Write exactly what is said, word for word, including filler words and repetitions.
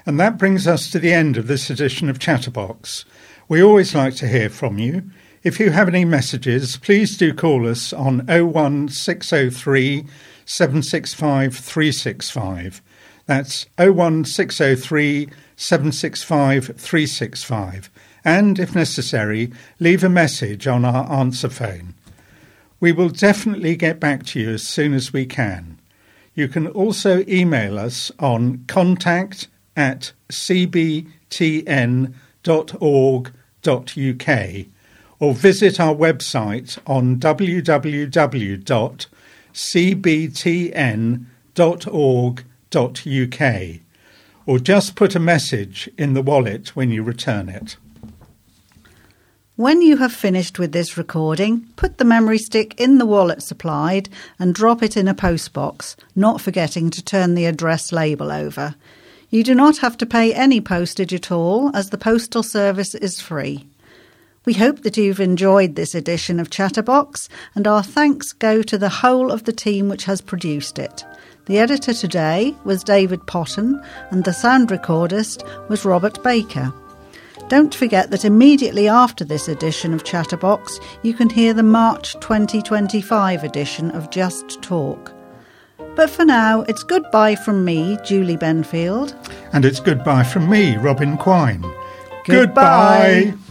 And that brings us to the end of this edition of Chatterbox. We always like to hear from you. If you have any messages, please do call us on oh one six oh three, seven six five, three six five. That's oh one six oh three, seven six five, three six five. And, if necessary, leave a message on our answer phone. We will definitely get back to you as soon as we can. You can also email us on contact at c b t n dot org dot u k or visit our website on w w w dot c b t n dot org dot u k, or just put a message in the wallet when you return it. When you have finished with this recording, put the memory stick in the wallet supplied and drop it in a postbox, not forgetting to turn the address label over. You do not have to pay any postage at all, as the postal service is free. We hope that you've enjoyed this edition of Chatterbox, and our thanks go to the whole of the team which has produced it. The editor today was David Potton, and the sound recordist was Robert Baker. Don't forget that immediately after this edition of Chatterbox, you can hear the March twenty twenty-five edition of Just Talk. But for now, it's goodbye from me, Julie Benfield. And it's goodbye from me, Robin Quine. Goodbye. Goodbye.